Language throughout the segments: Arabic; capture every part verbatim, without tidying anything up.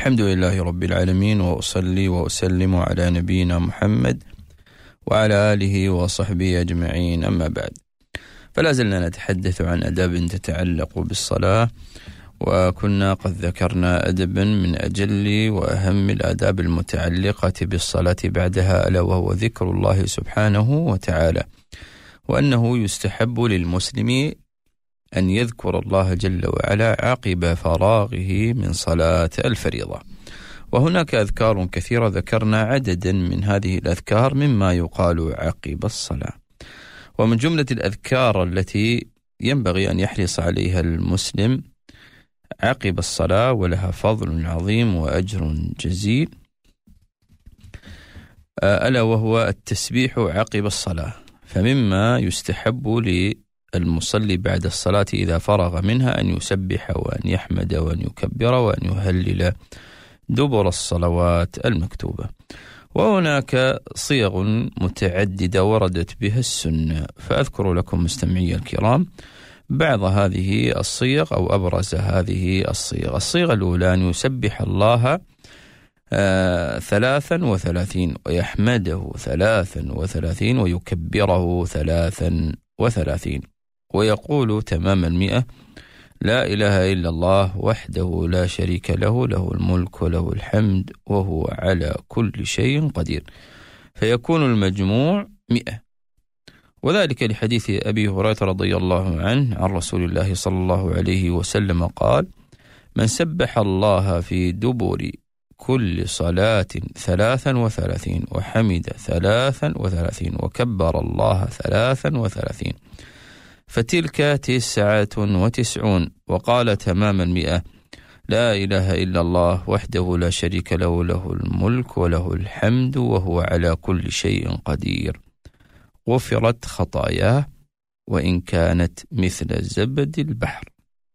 الحمد لله رب العالمين، وأصلي وأسلم على نبينا محمد وعلى آله وصحبه أجمعين، أما بعد. فلا زلنا نتحدث عن أداب تتعلق بالصلاة، وكنا قد ذكرنا أدبا من أجل وأهم الآداب المتعلقة بالصلاة بعدها، ألا وهو ذكر الله سبحانه وتعالى، وأنه يستحب للمسلم أن يذكر الله جل وعلا عقب فراغه من صلاة الفريضة. وهناك أذكار كثيرة، ذكرنا عددا من هذه الأذكار مما يقال عقب الصلاة. ومن جملة الأذكار التي ينبغي أن يحرص عليها المسلم عقب الصلاة ولها فضل عظيم وأجر جزيل، ألا وهو التسبيح عقب الصلاة. فمما يستحب للمصلي بعد الصلاة إذا فرغ منها أن يسبح وأن يحمد وأن يكبر وأن يهلل دبر الصلوات المكتوبة. وهناك صيغ متعددة وردت بها السنة، فأذكر لكم مستمعي الكرام بعض هذه الصيغ أو أبرز هذه الصيغ. الصيغة الأولى أن يسبح الله آه ثلاثا وثلاثين، ويحمده ثلاثا وثلاثين، ويكبره ثلاثا وثلاثين، ويقول تمام المئة: لا إله إلا الله وحده لا شريك له، له الملك وله الحمد وهو على كل شيء قدير، فيكون المجموع مئة. وذلك لحديث أبي هريرة رضي الله عنه عن رسول الله صلى الله عليه وسلم قال: من سبح الله في دبر كل صلاة ثلاثا وثلاثين، وحمد ثلاثا وثلاثين، وكبر الله ثلاثا وثلاثين، فتلك تسعة وتسعون. وقال تمام المئة: لا إله إلا الله وحده لا شريك له، له الملك وله الحمد وهو على كل شيء قدير، غفرت خطاياه وإن كانت مثل زبد البحر.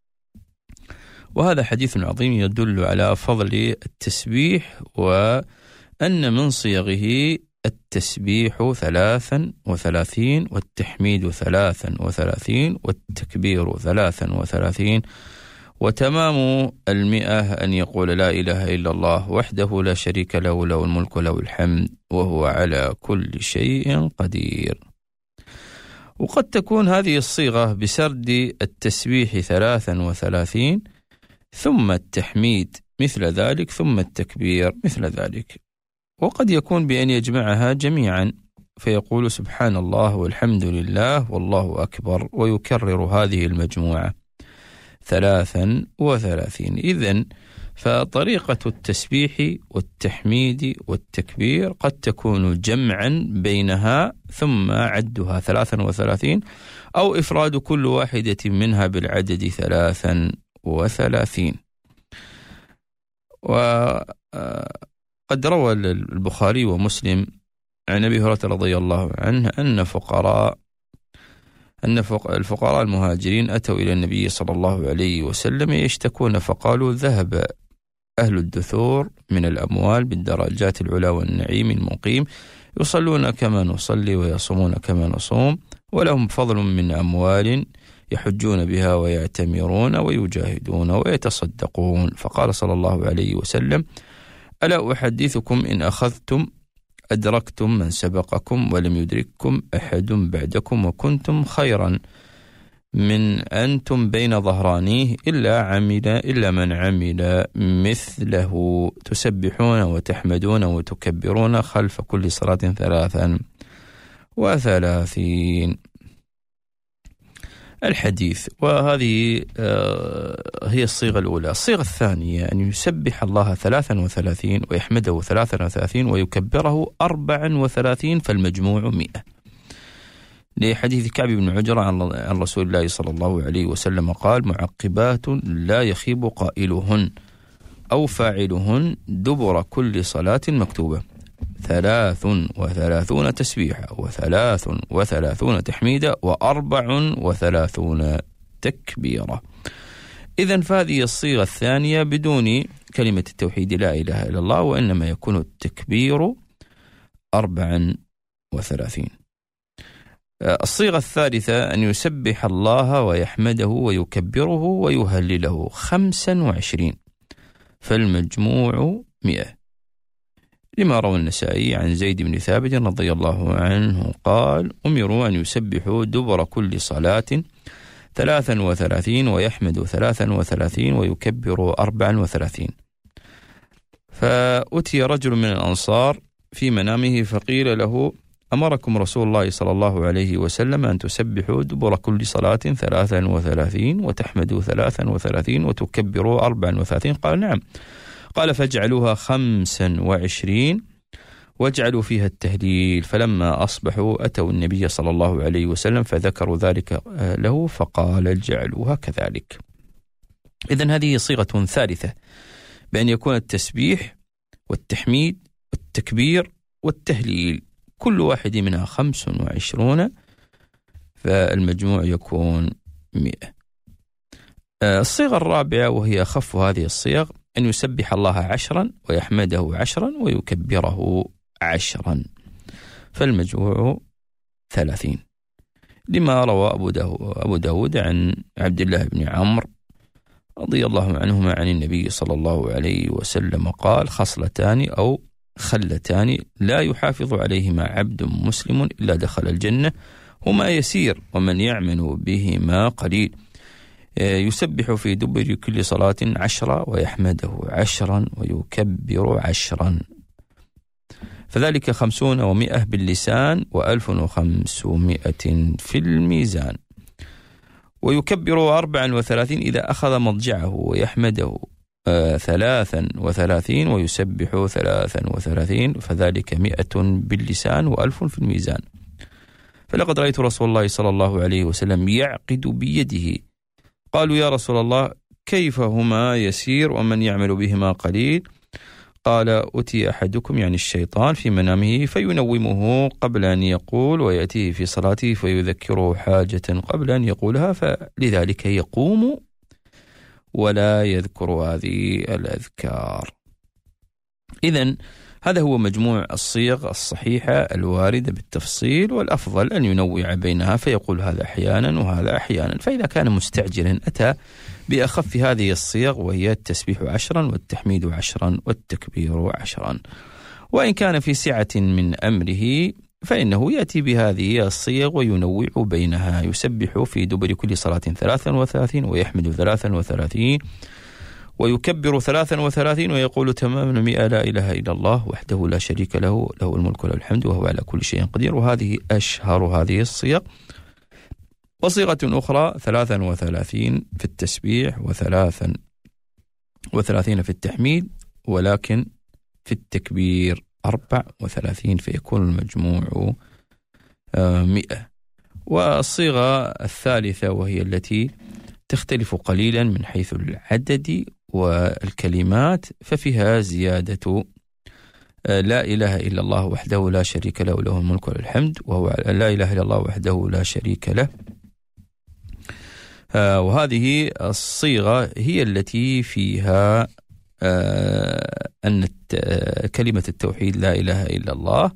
وهذا حديث عظيم يدل على فضل التسبيح، وأن من صيغه التسبيح ثلاثا وثلاثين، والتحميد ثلاثا وثلاثين، والتكبير ثلاثا وثلاثين، وتمام المئة أن يقول لا إله إلا الله وحده لا شريك له، له الملك وله الحمد وهو على كل شيء قدير. وقد تكون هذه الصيغة بسرد التسبيح ثلاثا وثلاثين، ثم التحميد مثل ذلك، ثم التكبير مثل ذلك. وقد يكون بأن يجمعها جميعا، فيقول سبحان الله والحمد لله والله أكبر، ويكرر هذه المجموعة ثلاثا وثلاثين. إذن فطريقة التسبيح والتحميد والتكبير قد تكون جمعا بينها ثم عدها ثلاثا وثلاثين، أو إفراد كل واحدة منها بالعدد ثلاثا وثلاثين. وقد روى البخاري ومسلم عن أبي هريرة رضي الله عنه أن فقراء أن الفقراء المهاجرين أتوا إلى النبي صلى الله عليه وسلم يشتكون، فقالوا: ذهب أهل الدثور من الأموال بالدرجات العلا والنعيم المقيم، يصلون كما نصلي ويصومون كما نصوم، ولهم فضل من أموال يحجون بها ويعتمرون ويجاهدون ويتصدقون. فقال صلى الله عليه وسلم: ألا أحدثكم إن أخذتم أدركتم من سبقكم ولم يدرككم أحد بعدكم، وكنتم خيرا من أنتم بين ظهرانيه إلا عمل إلا من عمل مثله، تسبحون وتحمدون وتكبرون خلف كل صلاة ثلاثا وثلاثين. الحديث. وهذه هي الصيغة الأولى. الصيغة الثانية أن يسبح الله ثلاثا وثلاثين، ويحمده ثلاثا وثلاثين، ويكبره أربعا وثلاثين، فالمجموع مئة، لحديث كعب بن عجرة عن رسول الله صلى الله عليه وسلم قال: معقبات لا يخيب قائلهن أو فاعلهن دبر كل صلاة مكتوبة، ثلاث وثلاثون تسبيحة، وثلاث وثلاثون تحميدة، وأربع وثلاثون تكبيرة. إذن فهذه الصيغة الثانية بدون كلمة التوحيد لا إله إلا الله، وإنما يكون التكبير أربعا وثلاثين. الصيغة الثالثة أن يسبح الله ويحمده ويكبره ويهلله خمسا وعشرين، فالمجموع مئة. لما روى النسائي عن زيد بن ثابت رضي الله عنه قال: أمروا أن يسبحوا دبر كل صلاة ثلاثا وثلاثين ويحمدوا ثلاثا وثلاثين ويكبروا أربعا وثلاثين. فأتي رجل من الأنصار في منامه فقيل له: أمركم رسول الله صلى الله عليه وسلم أن تسبحوا دبر كل صلاة ثلاثا وثلاثين وتحمدوا ثلاثا وثلاثين وتكبروا أربعا وثلاثين. قال: نعم. قال: فاجعلوها خمسا وعشرين واجعلوا فيها التهليل. فلما أصبحوا أتوا النبي صلى الله عليه وسلم فذكروا ذلك له فقال: اجعلوها كذلك. إذن هذه صيغة ثالثة بأن يكون التسبيح والتحميد والتكبير والتهليل كل واحد منها خمس وعشرون، فالمجموع يكون مئة. الصيغة الرابعة وهي أخف هذه الصيغ أن يسبح الله عشرا ويحمده عشرا ويكبره عشرا، فالمجموع ثلاثين. لما روى أبو داود, أبو داود عن عبد الله بن عمرو رضي الله عنهما عن النبي صلى الله عليه وسلم قال: خصلتان أو خلتان لا يحافظ عليهما عبد مسلم إلا دخل الجنة، هما يسير ومن يعمل بهما قليل، يسبح في دبر كل صلاة عشرا ويحمده عشرا ويكبر عشرا، فذلك خمسون ومئة باللسان وألف وخمسمائة في الميزان. ويكبر أربعا وثلاثين إذا أخذ مضجعه، ويحمده آه ثلاثا وثلاثين ويسبح ثلاثا وثلاثين، فذلك مئة باللسان وألف في الميزان. فلقد رأيت رسول الله صلى الله عليه وسلم يعقد بيده. قالوا: يا رسول الله كيف هما يسير ومن يعمل بهما قليل؟ قال: أتي أحدكم يعني الشيطان في منامه فينومه قبل أن يقول، ويأتيه في صلاته فيذكره حاجة قبل أن يقولها، فلذلك يقوم ولا يذكر هذه الأذكار. إذن هذا هو مجموع الصيغ الصحيحة الواردة بالتفصيل، والأفضل أن ينوع بينها فيقول هذا أحيانا وهذا أحيانا. فإذا كان مستعجلا أتى بأخف هذه الصيغ وهي التسبيح عشرا والتحميد عشرا والتكبير عشرا. وإن كان في سعة من أمره فإنه يأتي بهذه الصيغ وينوع بينها، يسبح في دبر كل صلاة ثلاثا وثلاثين ويحمد ثلاثا وثلاثين ويكبر ثلاثا وثلاثين ويقول تمام المئة: لا إله إلا الله وحده لا شريك له، له الملك وله الحمد وهو على كل شيء قدير. وهذه أشهر هذه الصيغ. وصيغة أخرى ثلاثا وثلاثين في التسبيح وثلاثا وثلاثين في التحميد، ولكن في التكبير أربع وثلاثين، فيكون المجموع مئة. والصيغة الثالثة وهي التي تختلف قليلا من حيث العدد والكلمات، ففيها زيادة لا إله إلا الله وحده لا شريك له، له الملك وله الحمد وهو لا إله إلا الله وحده لا شريك له. وهذه الصيغة هي التي فيها أن كلمة التوحيد لا إله إلا الله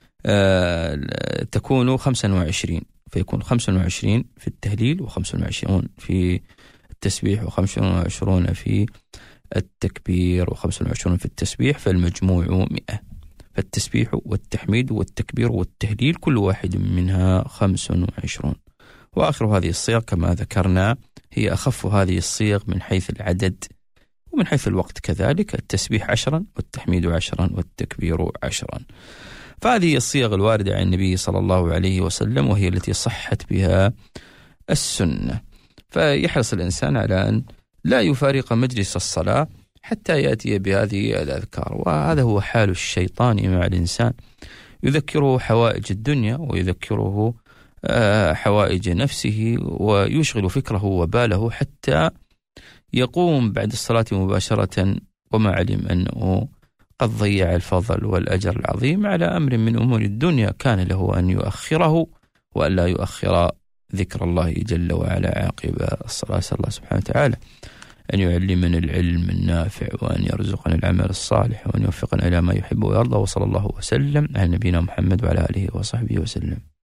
تكون خمسا وعشرين، فيكون خمسا وعشرين في التهليل وخمسا وعشرون في التسبيح وخمسا وعشرون في التكبير وخمسا وعشرون في التسبيح، فالمجموع مئة. فالتسبيح والتحميد والتكبير والتهليل كل واحد منها خمس وعشرون. وآخر هذه الصيغ كما ذكرنا هي أخف هذه الصيغ من حيث العدد ومن حيث الوقت كذلك، التسبيح عشرا والتحميد عشرا والتكبير عشرا. فهذه الصيغ الواردة عن النبي صلى الله عليه وسلم وهي التي صحت بها السنة. فيحرص الإنسان على أن لا يفارق مجلس الصلاة حتى يأتي بهذه الأذكار. وهذا هو حال الشيطان مع الإنسان، يذكره حوائج الدنيا ويذكره حوائج نفسه ويشغل فكره وباله حتى يقوم بعد الصلاة مباشرة وما علم أنه قد ضيع الفضل والأجر العظيم على أمر من أمور الدنيا كان له أن يؤخره وأن لا يؤخر ذكر الله جل وعلا عقب الصلاة. أسأل الله سبحانه وتعالى أن يعلمنا العلم النافع وأن يرزقنا العمل الصالح وأن يوفقنا إلى ما يحب ويرضى. وصلى الله وسلم على نبينا محمد وعلى آله وصحبه وسلم.